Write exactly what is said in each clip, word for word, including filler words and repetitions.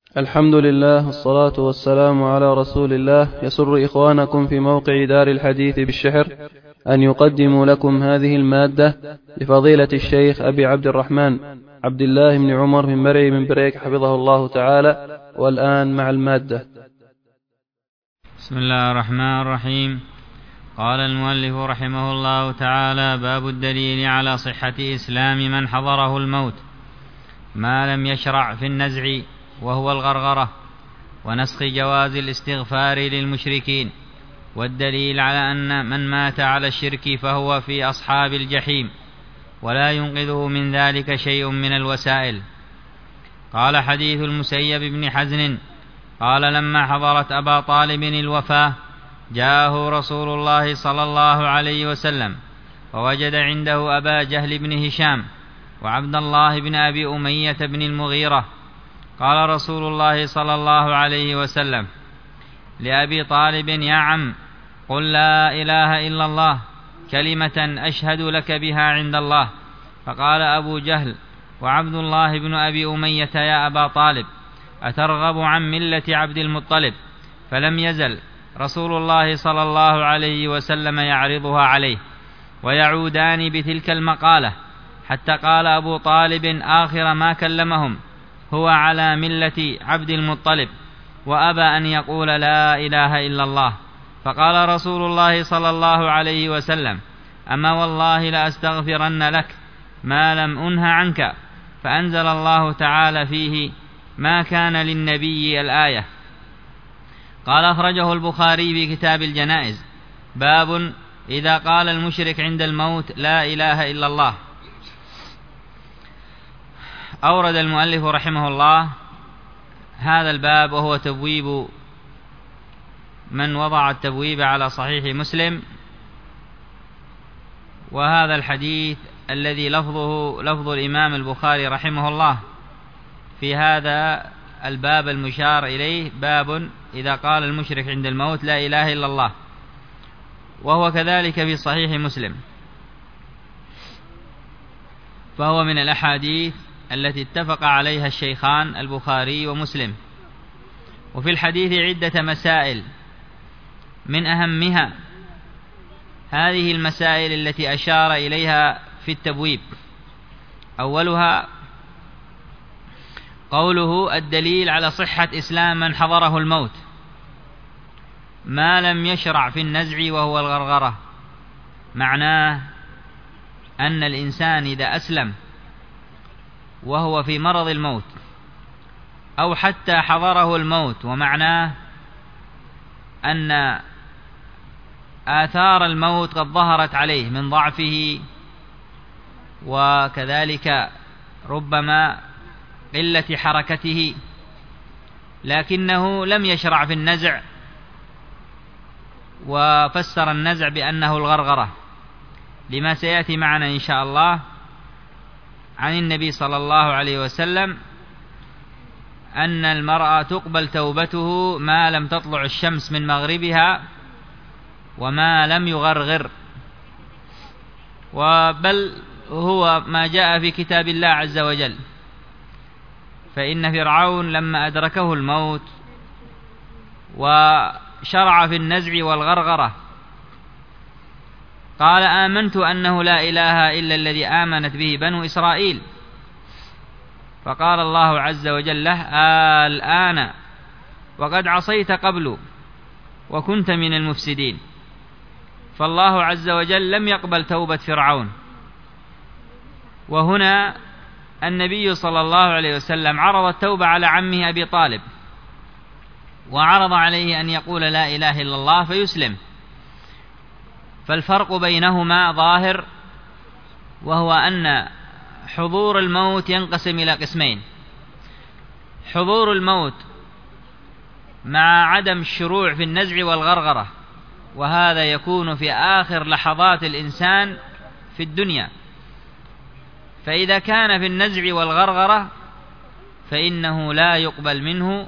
الحمد لله والصلاة والسلام على رسول الله. يسر إخوانكم في موقع دار الحديث بالشحر أن يقدموا لكم هذه المادة لفضيلة الشيخ أبي عبد الرحمن عبد الله بن عمر بن مرعي بن بريك حفظه الله تعالى. والآن مع المادة. بسم الله الرحمن الرحيم. قال المؤلف رحمه الله تعالى: باب الدليل على صحة إسلام من حضره الموت ما لم يشرع في النزع وهو الغرغرة، ونسخ جواز الاستغفار للمشركين، والدليل على أن من مات على الشرك فهو في أصحاب الجحيم ولا ينقذه من ذلك شيء من الوسائل. قال: حديث المسيب بن حزن قال: لما حضرت أبا طالب الوفاة جاءه رسول الله صلى الله عليه وسلم ووجد عنده أبا جهل بن هشام وعبد الله بن أبي أمية بن المغيرة. قال رسول الله صلى الله عليه وسلم لأبي طالب: يا عم، قل لا إله إلا الله كلمة أشهد لك بها عند الله. فقال أبو جهل وعبد الله بن أبي أمية: يا أبا طالب، أترغب عن ملة عبد المطلب؟ فلم يزل رسول الله صلى الله عليه وسلم يعرضها عليه ويعودان بتلك المقالة، حتى قال أبو طالب آخر ما كلمهم: هو على ملة عبد المطلب، وأبى أن يقول لا إله إلا الله. فقال رسول الله صلى الله عليه وسلم: أما والله لأستغفرن لك ما لم أنه عنك. فأنزل الله تعالى فيه: ما كان للنبي الآية. قال: أخرجه البخاري في كتاب الجنائز. باب إذا قال المشرك عند الموت لا إله إلا الله. أورد المؤلف رحمه الله هذا الباب وهو تبويب من وضع التبويب على صحيح مسلم، وهذا الحديث الذي لفظه لفظ الإمام البخاري رحمه الله في هذا الباب المشار إليه: باب إذا قال المشرك عند الموت لا إله إلا الله، وهو كذلك في صحيح مسلم، فهو من الأحاديث التي اتفق عليها الشيخان البخاري ومسلم. وفي الحديث عدة مسائل، من أهمها هذه المسائل التي أشار إليها في التبويب. أولها قوله: الدليل على صحة إسلام من حضره الموت ما لم يشرع في النزع وهو الغرغرة. معناه أن الإنسان إذا أسلم وهو في مرض الموت أو حتى حضره الموت، ومعناه أن آثار الموت قد ظهرت عليه من ضعفه وكذلك ربما قلة حركته، لكنه لم يشرع في النزع، وفسر النزع بأنه الغرغرة، لما سيأتي معنا إن شاء الله عن النبي صلى الله عليه وسلم أن المرأة تقبل توبته ما لم تطلع الشمس من مغربها وما لم يغرغر، وبل هو ما جاء في كتاب الله عز وجل. فإن فرعون لما أدركه الموت وشرع في النزع والغرغرة قال: آمنت أنه لا إله إلا الذي آمنت به بنو إسرائيل. فقال الله عز وجل له: الآن وقد عصيت قبل وكنت من المفسدين. فالله عز وجل لم يقبل توبة فرعون. وهنا النبي صلى الله عليه وسلم عرض التوبة على عمه أبي طالب، وعرض عليه أن يقول لا إله إلا الله فيسلم. فالفرق بينهما ظاهر، وهو أن حضور الموت ينقسم إلى قسمين: حضور الموت مع عدم الشروع في النزع والغرغرة، وهذا يكون في آخر لحظات الإنسان في الدنيا. فإذا كان في النزع والغرغرة فإنه لا يقبل منه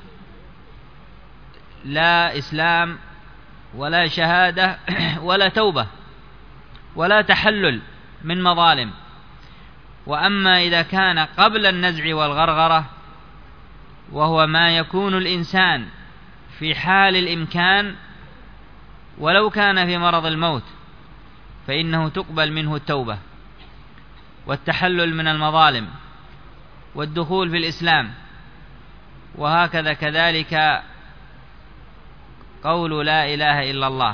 لا إسلام ولا شهادة ولا توبة ولا تحلل من مظالم. وأما إذا كان قبل النزع والغرغرة وهو ما يكون الإنسان في حال الإمكان ولو كان في مرض الموت فإنه تقبل منه التوبة والتحلل من المظالم والدخول في الإسلام. وهكذا كذلك قول لا إله إلا الله.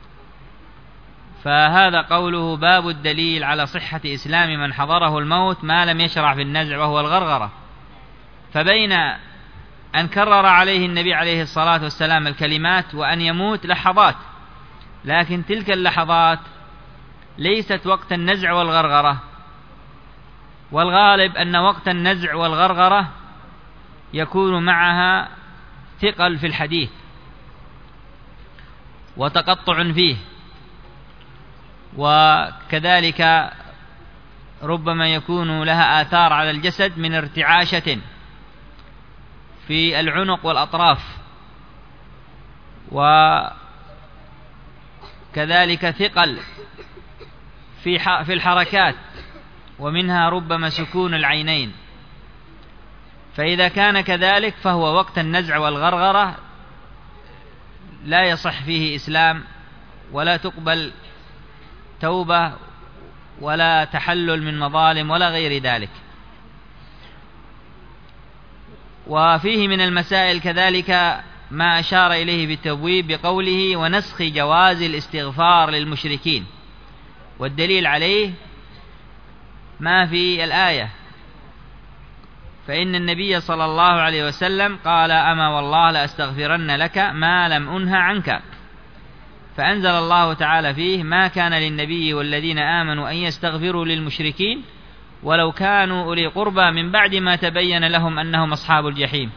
فهذا قوله باب الدليل على صحة إسلام من حضره الموت ما لم يشرع في النزع وهو الغرغرة. فبين أن كرر عليه النبي عليه الصلاة والسلام الكلمات وأن يموت لحظات، لكن تلك اللحظات ليست وقت النزع والغرغرة، والغالب أن وقت النزع والغرغرة يكون معها ثقل في الحديث وتقطع فيه، وكذلك ربما يكون لها آثار على الجسد من ارتعاشة في العنق والأطراف، وكذلك ثقل في في الحركات، ومنها ربما سكون العينين. فإذا كان كذلك فهو وقت النزع والغرغرة لا يصح فيه إسلام ولا تقبل توبة ولا تحلل من مظالم ولا غير ذلك. وفيه من المسائل كذلك ما أشار إليه بالتبويب بقوله ونسخ جواز الاستغفار للمشركين، والدليل عليه ما في الآية، فإن النبي صلى الله عليه وسلم قال أما والله لأستغفرن لك ما لم أنه عنك، فأنزل الله تعالى فيه ما كان للنبي والذين آمنوا أن يستغفروا للمشركين ولو كانوا أولي قربى من بعد ما تبين لهم أنهم أصحاب الجحيم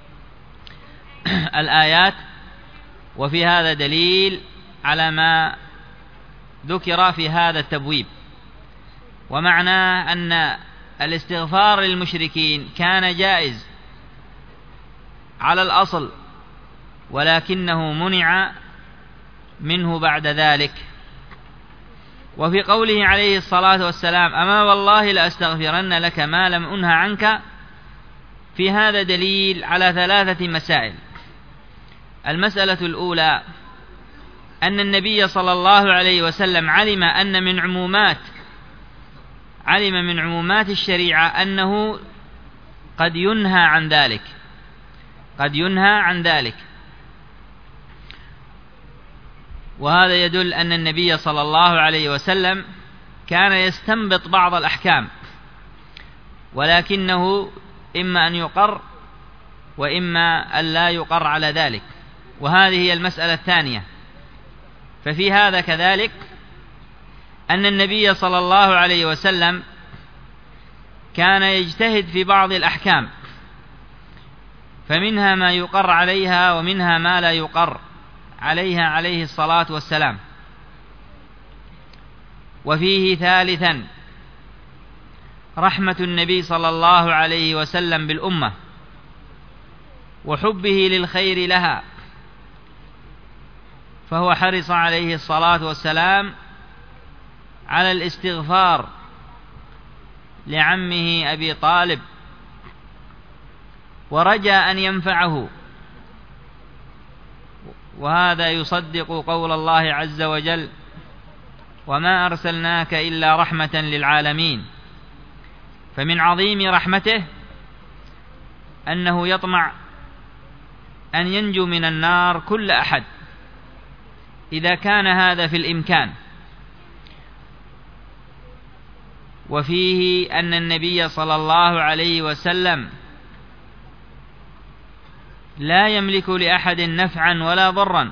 الآيات. وفي هذا دليل على ما ذكر في هذا التبويب، ومعناه أن الاستغفار للمشركين كان جائز على الأصل، ولكنه منع منه بعد ذلك. وفي قوله عليه الصلاة والسلام أما والله لأستغفرن لك ما لم أنه عنك، في هذا دليل على ثلاثة مسائل. المسألة الأولى أن النبي صلى الله عليه وسلم علم أن من عمومات علم من عمومات الشريعة أنه قد ينهى عن ذلك قد ينهى عن ذلك وهذا يدل أن النبي صلى الله عليه وسلم كان يستنبط بعض الأحكام، ولكنه إما أن يقر وإما أن لا يقر على ذلك، وهذه هي المسألة الثانية. ففي هذا كذلك أن النبي صلى الله عليه وسلم كان يجتهد في بعض الأحكام، فمنها ما يقر عليها ومنها ما لا يقر عليها عليه الصلاة والسلام. وفيه ثالثا رحمة النبي صلى الله عليه وسلم بالأمة وحبه للخير لها، فهو حرص عليه الصلاة والسلام على الاستغفار لعمه أبي طالب، ورجى أن ينفعه، وهذا يصدق قول الله عز وجل وما أرسلناك إلا رحمة للعالمين. فمن عظيم رحمته أنه يطمع أن ينجو من النار كل أحد إذا كان هذا في الإمكان. وفيه أن النبي صلى الله عليه وسلم لا يملك لأحد نفعا ولا ضرا،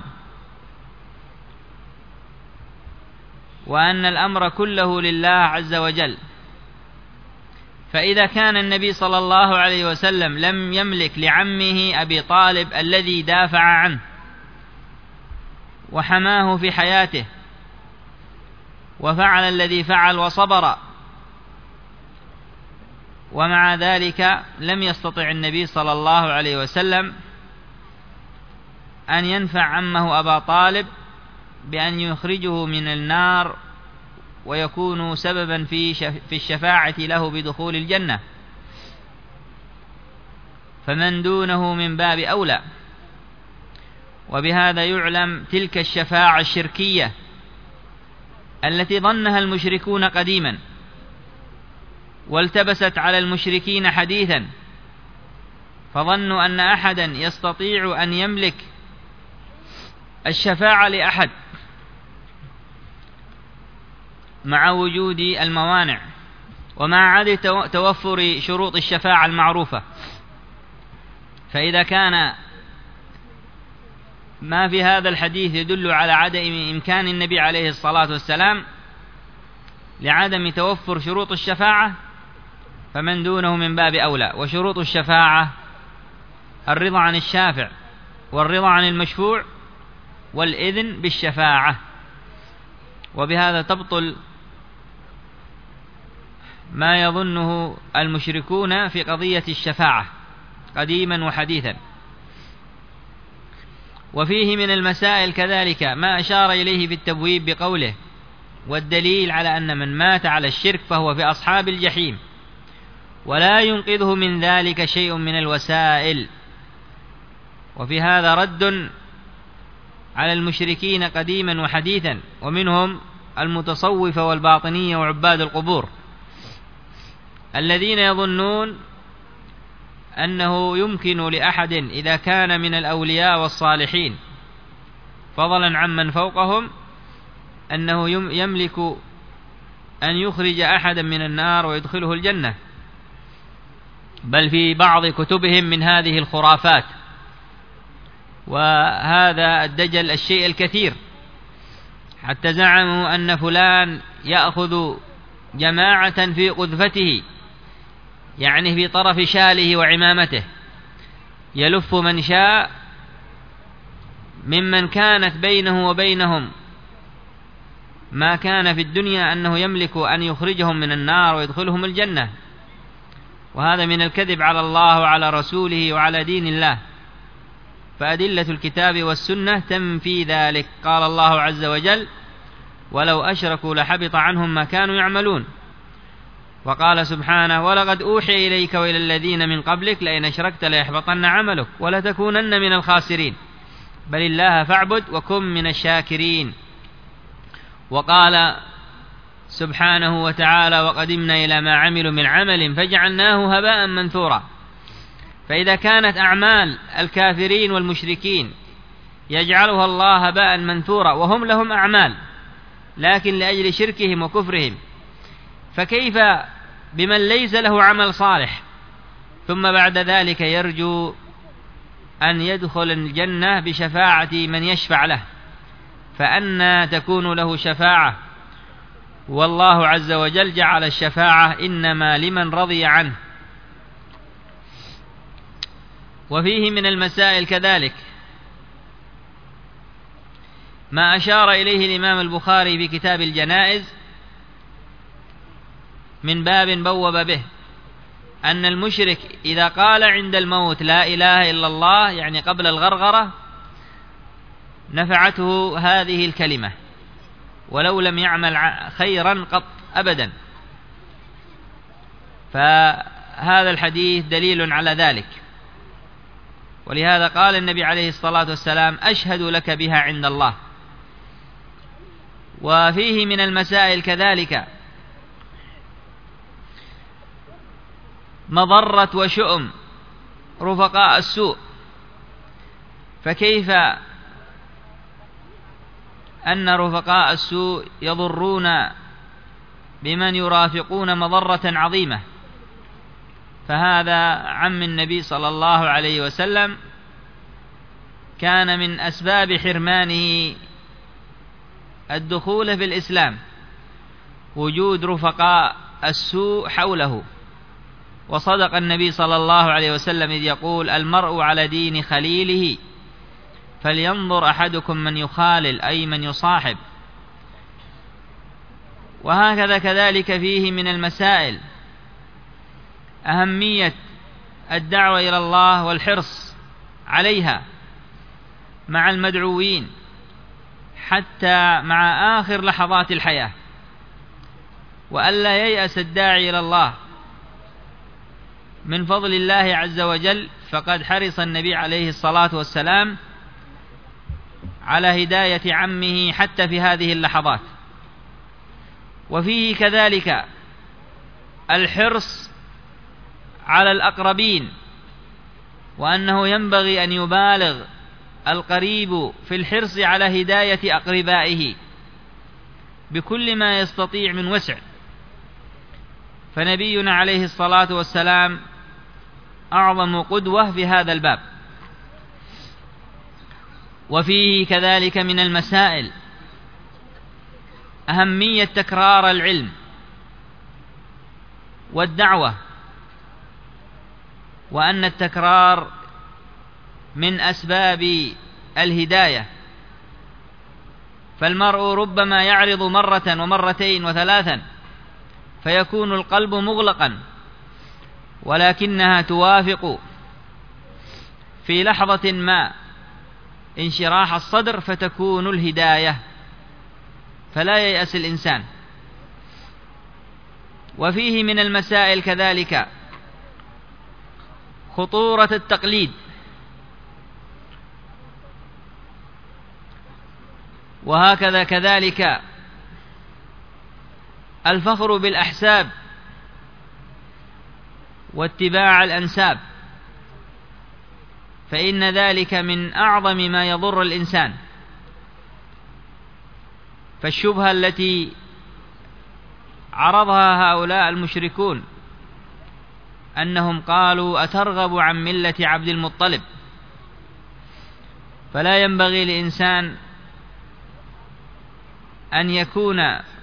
وأن الأمر كله لله عز وجل. فإذا كان النبي صلى الله عليه وسلم لم يملك لعمه أبي طالب الذي دافع عنه وحماه في حياته وفعل الذي فعل وصبر، ومع ذلك لم يستطع النبي صلى الله عليه وسلم أن ينفع عمه أبا طالب بأن يخرجه من النار ويكون سببا في في الشفاعة له بدخول الجنة. فمن دونه من باب أولى. وبهذا يعلم تلك الشفاعة الشركية التي ظنها المشركون قديما والتبست على المشركين حديثا، فظنوا أن أحدا يستطيع أن يملك الشفاعة لأحد مع وجود الموانع ومع عدم توفر شروط الشفاعة المعروفة. فإذا كان ما في هذا الحديث يدل على عدم إمكان النبي عليه الصلاة والسلام لعدم توفر شروط الشفاعة، فمن دونه من باب أولى. وشروط الشفاعة الرضا عن الشافع والرضا عن المشفوع والإذن بالشفاعة. وبهذا تبطل ما يظنه المشركون في قضية الشفاعة قديما وحديثا. وفيه من المسائل كذلك ما أشار إليه في التبويب بقوله: والدليل على أن من مات على الشرك فهو في أصحاب الجحيم ولا ينقذه من ذلك شيء من الوسائل. وفي هذا رد على المشركين قديما وحديثا، ومنهم المتصوفة والباطنية وعباد القبور الذين يظنون أنه يمكن لأحد إذا كان من الأولياء والصالحين فضلا عمن فوقهم أنه يملك أن يخرج أحدا من النار ويدخله الجنة، بل في بعض كتبهم من هذه الخرافات. وهذا الدجل الشيء الكثير، حتى زعموا أن فلان يأخذ جماعة في قذفته، يعني في طرف شاله وعمامته، يلف من شاء ممن كانت بينه وبينهم ما كان في الدنيا أنه يملك أن يخرجهم من النار ويدخلهم الجنة. وهذا من الكذب على الله وعلى رسوله وعلى دين الله، فأدلة الكتاب والسنة تنفي ذلك. قال الله عز وجل: ولو أشركوا لحبط عنهم ما كانوا يعملون. وقال سبحانه: ولقد أوحي إليك وإلى الذين من قبلك لئن أشركت ليحبطن عملك ولتكونن من الخاسرين بل الله فاعبد وكن من الشاكرين. وقال سبحانه وتعالى: وقدمنا إلى ما عملوا من عمل فجعلناه هباء منثورا. فإذا كانت أعمال الكافرين والمشركين يجعلها الله هباء منثورا وهم لهم أعمال لكن لأجل شركهم وكفرهم، فكيف بمن ليس له عمل صالح ثم بعد ذلك يرجو أن يدخل الجنة بشفاعة من يشفع له؟ فأنى تكون له شفاعة؟ والله عز وجل جعل الشفاعة إنما لمن رضي عنه. وفيه من المسائل كذلك ما أشار إليه الإمام البخاري في كتاب الجنائز من باب بوب به، أن المشرك إذا قال عند الموت لا إله إلا الله، يعني قبل الغرغرة، نفعته هذه الكلمة ولو لم يعمل خيرا قط أبدا. فهذا الحديث دليل على ذلك، ولهذا قال النبي عليه الصلاة والسلام: أشهد لك بها عند الله. وفيه من المسائل كذلك مضرة وشؤم رفقاء السوء، فكيف أن رفقاء السوء يضرون بمن يرافقون مضرة عظيمة؟ فهذا عم النبي صلى الله عليه وسلم كان من أسباب حرمانه الدخول في الإسلام وجود رفقاء السوء حوله. وصدق النبي صلى الله عليه وسلم إذ يقول: المرء على دين خليله فلينظر أحدكم من يخالل، أي من يصاحب. وهكذا كذلك فيه من المسائل أهمية الدعوة إلى الله والحرص عليها مع المدعوين حتى مع آخر لحظات الحياة، وألا ييأس الداعي إلى الله من فضل الله عز وجل، فقد حرص النبي عليه الصلاة والسلام على هداية عمه حتى في هذه اللحظات. وفيه كذلك الحرص على الأقربين، وأنه ينبغي أن يبالغ القريب في الحرص على هداية أقربائه بكل ما يستطيع من وسع. فنبينا عليه الصلاة والسلام أعظم قدوة في هذا الباب. وفيه كذلك من المسائل أهمية تكرار العلم والدعوة، وأن التكرار من أسباب الهداية، فالمرء ربما يعرض مرة ومرتين وثلاثا فيكون القلب مغلقا، ولكنها توافق في لحظة ما انشراح الصدر فتكون الهداية، فلا ييأس الإنسان. وفيه من المسائل كذلك خطورة التقليد، وهكذا كذلك الفخر بالأحساب واتباع الأنساب، فإن ذلك من أعظم ما يضر الإنسان. فالشبهة التي عرضها هؤلاء المشركون أنهم قالوا أترغب عن ملة عبد المطلب، فلا ينبغي لإنسان أن يكون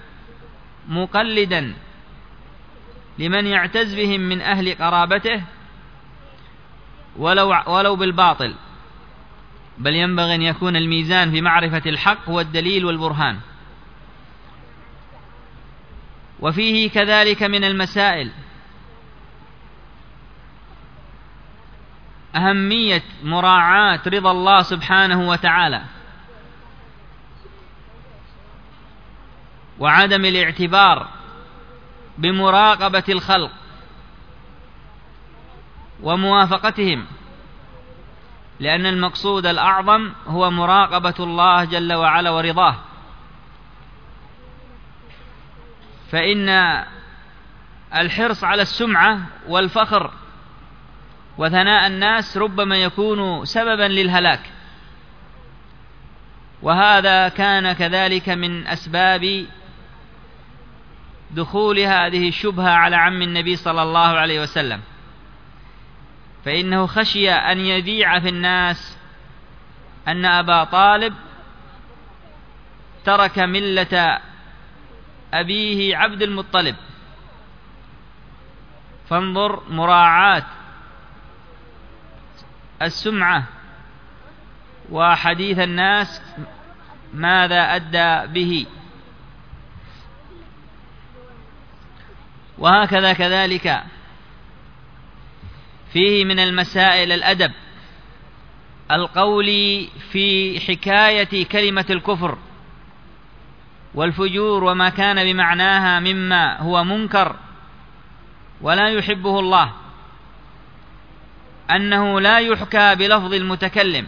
مقلدا لمن يعتز بهم من أهل قرابته ولو, ولو بالباطل، بل ينبغي أن يكون الميزان في معرفة الحق والدليل والبرهان. وفيه كذلك من المسائل أهمية مراعاة رضا الله سبحانه وتعالى، وعدم الاعتبار بمراقبة الخلق وموافقتهم، لأن المقصود الأعظم هو مراقبة الله جل وعلا ورضاه. فإن الحرص على السمعة والفخر وثناء الناس ربما يكون سببا للهلاك، وهذا كان كذلك من أسباب دخول هذه الشبهة على عم النبي صلى الله عليه وسلم، فإنه خشي أن يذيع في الناس أن أبا طالب ترك ملة أبيه عبد المطلب. فانظر مراعاة السمعة وحديث الناس ماذا أدى به. وهكذا كذلك فيه من المسائل الأدب القولي في حكاية كلمة الكفر والفجور وما كان بمعناها مما هو منكر ولا يحبه الله، أنه لا يحكى بلفظ المتكلم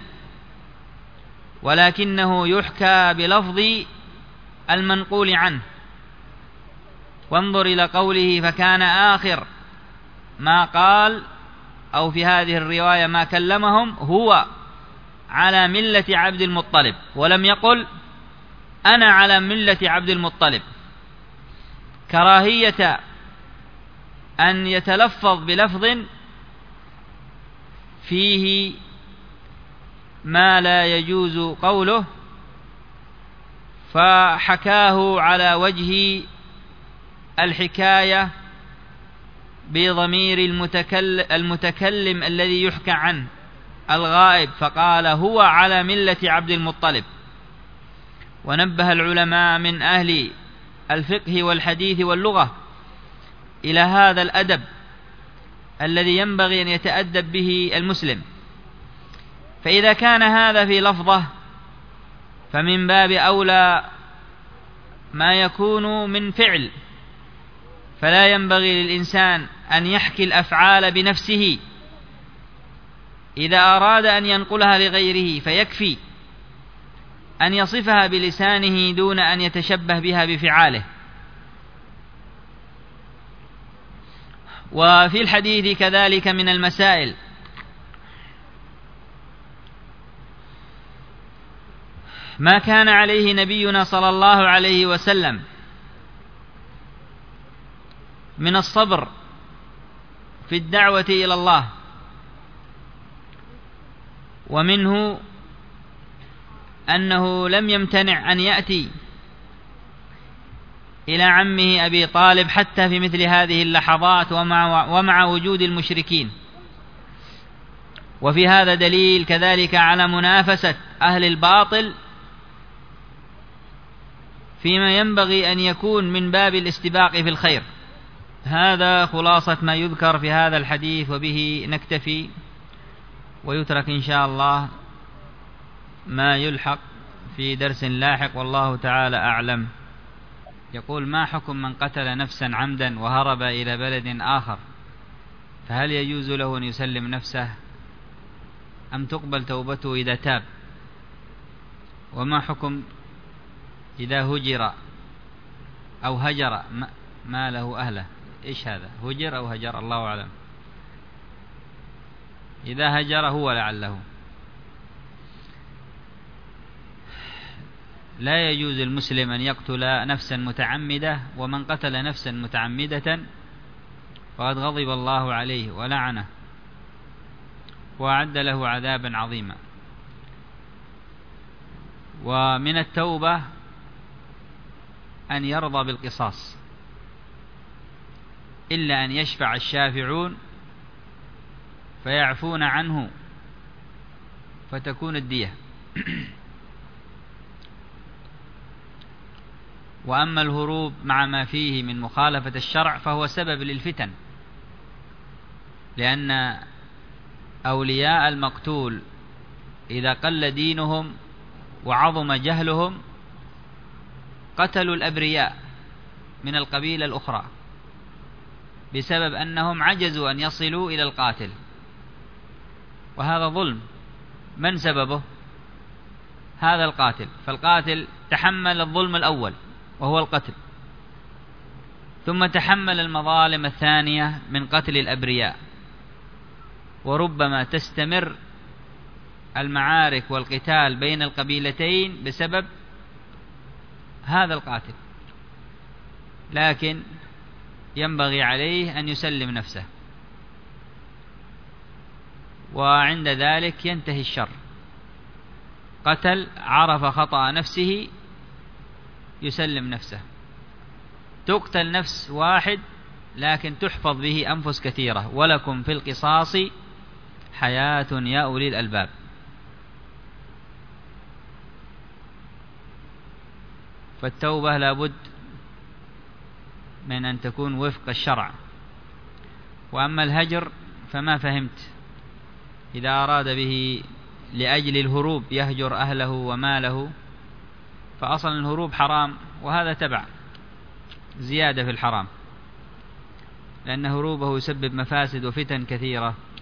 ولكنه يحكى بلفظ المنقول عنه. وانظر إلى قوله فكان آخر ما قال، أو في هذه الرواية ما كلمهم، هو على ملة عبد المطلب، ولم يقل أنا على ملة عبد المطلب، كراهية أن يتلفظ بلفظ فيه ما لا يجوز قوله، فحكاه على وجه الحكاية بضمير المتكلم, المتكلم الذي يحكى عنه الغائب، فقال هو على ملة عبد المطلب. ونبه العلماء من أهل الفقه والحديث واللغة إلى هذا الأدب الذي ينبغي أن يتأدب به المسلم، فإذا كان هذا في لفظه فمن باب أولى ما يكون من فعل، فلا ينبغي للإنسان أن يحكي الأفعال بنفسه، إذا أراد أن ينقلها لغيره فيكفي أن يصفها بلسانه دون أن يتشبه بها بفعاله. وفي الحديث كذلك من المسائل ما كان عليه نبينا صلى الله عليه وسلم من الصبر في الدعوة إلى الله، ومنه أنه لم يمتنع أن يأتي إلى عمه أبي طالب حتى في مثل هذه اللحظات ومع, ومع وجود المشركين. وفي هذا دليل كذلك على منافسة أهل الباطل فيما ينبغي أن يكون من باب الاستباق في الخير. هذا خلاصة ما يذكر في هذا الحديث، وبه نكتفي، ويترك إن شاء الله ما يلحق في درس لاحق، والله تعالى أعلم. يقول: ما حكم من قتل نفسا عمدا وهرب إلى بلد آخر، فهل يجوز له أن يسلم نفسه أم تقبل توبته إذا تاب؟ وما حكم إذا هجر أو هجر ما له أهله؟ إيش هذا؟ هجر أو هجر؟ الله أعلم. إذا هجر هو لعله. لا يجوز المسلم أن يقتل نفسا متعمدة، ومن قتل نفسا متعمدة فقد غضب الله عليه ولعنه وأعد له عذابا عظيما. ومن التوبة أن يرضى بالقصاص، إلا أن يشفع الشافعون فيعفون عنه فتكون الدية. وأما الهروب مع ما فيه من مخالفة الشرع فهو سبب للفتن، لأن أولياء المقتول إذا قل دينهم وعظم جهلهم قتلوا الأبرياء من القبيلة الأخرى بسبب أنهم عجزوا أن يصلوا إلى القاتل، وهذا ظلم. من سببه؟ هذا القاتل. فالقاتل تحمل الظلم الأول وهو القتل، ثم تحمل المظالم الثانية من قتل الأبرياء، وربما تستمر المعارك والقتال بين القبيلتين بسبب هذا القاتل، لكن ينبغي عليه أن يسلم نفسه، وعند ذلك ينتهي الشر. قتل، عرف خطأ نفسه، يسلم نفسه. تقتل نفس واحد لكن تحفظ به أنفس كثيرة. ولكم في القصاص حياة يا أولي الألباب. فالتوبة لابد من أن تكون وفق الشرع. وأما الهجر فما فهمت. إذا أراد به لأجل الهروب يهجر أهله وماله، فأصلا الهروب حرام، وهذا تبع زيادة في الحرام، لأن هروبه يسبب مفاسد وفتن كثيرة.